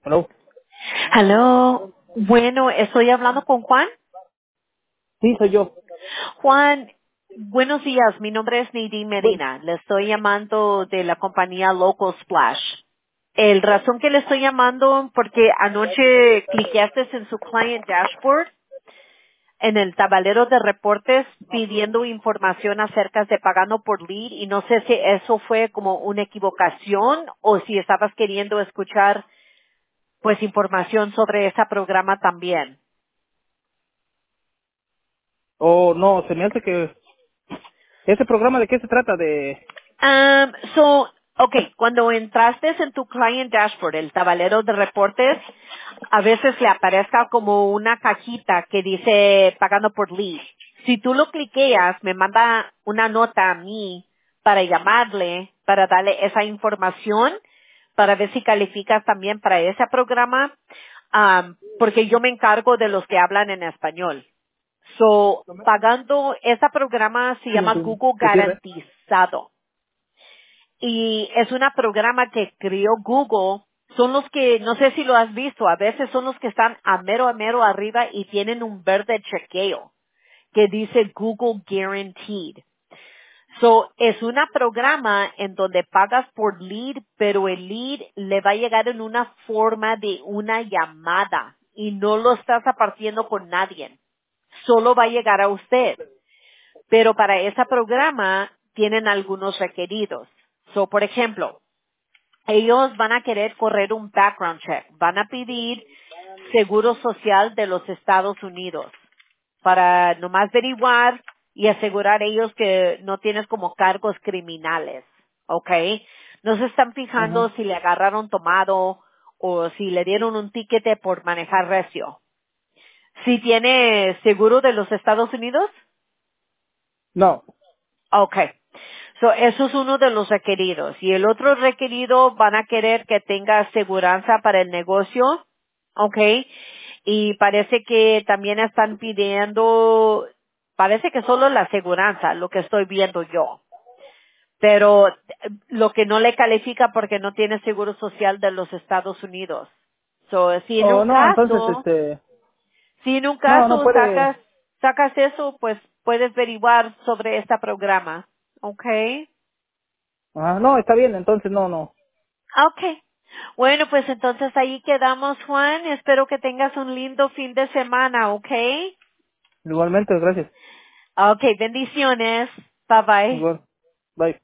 Hello. Aló, bueno, estoy hablando con Juan. Sí, soy yo. Juan, buenos días, mi nombre es Nadine Bueno, Medina, le estoy llamando de la compañía Local Splash. El razón que le estoy llamando, porque anoche cliqueaste en su client dashboard, en el tablero de reportes, pidiendo información acerca de pagando por lead, y no sé si eso fue como una equivocación o si estabas queriendo escuchar pues información sobre ese programa también. no, se me hace que ese programa de qué se trata de. Okay, cuando entraste en tu client dashboard, el tablero de reportes, a veces le aparezca como una cajita que dice pagando por lead. Si tú lo cliqueas, me manda una nota a mí para llamarle, para darle esa información, para ver si calificas también para ese programa, porque yo me encargo de los que hablan en español. So, pagando, ese programa se Sí, llama entiendo. Google ¿Te sirve? Garantizado y es un programa que creó Google. Son los que, no sé si lo has visto, a veces son los que están a mero arriba y tienen un verde chequeo que dice Google Guaranteed. So, es un programa en donde pagas por lead, pero el lead le va a llegar en una forma de una llamada y no lo estás apartiendo con nadie. Solo va a llegar a usted. Pero para ese programa tienen algunos requeridos. So, por ejemplo, ellos van a querer correr un background check. Van a pedir seguro social de los Estados Unidos para nomás averiguar y asegurar ellos que no tienes como cargos criminales. ¿Ok? No se están fijando Ajá. si le agarraron tomado o si le dieron un tiquete por manejar recio. Si tiene seguro de los Estados Unidos, No. okay. So, eso es uno de los requeridos. Y el otro requerido van a querer que tenga aseguranza para el negocio, okay. Y parece que también están pidiendo, parece que solo la aseguranza, lo que estoy viendo yo. Pero lo que no le califica porque no tiene seguro social de los Estados Unidos. So, Oh, no, entonces, si en un no caso puede. sacas eso, pues puedes averiguar sobre este programa. Okay. Ah, no, está bien, entonces no. Okay. Bueno, pues entonces ahí quedamos, Juan. Espero que tengas un lindo fin de semana, okay? Igualmente, gracias. Okay, bendiciones. Bye bye. Igual. Bye.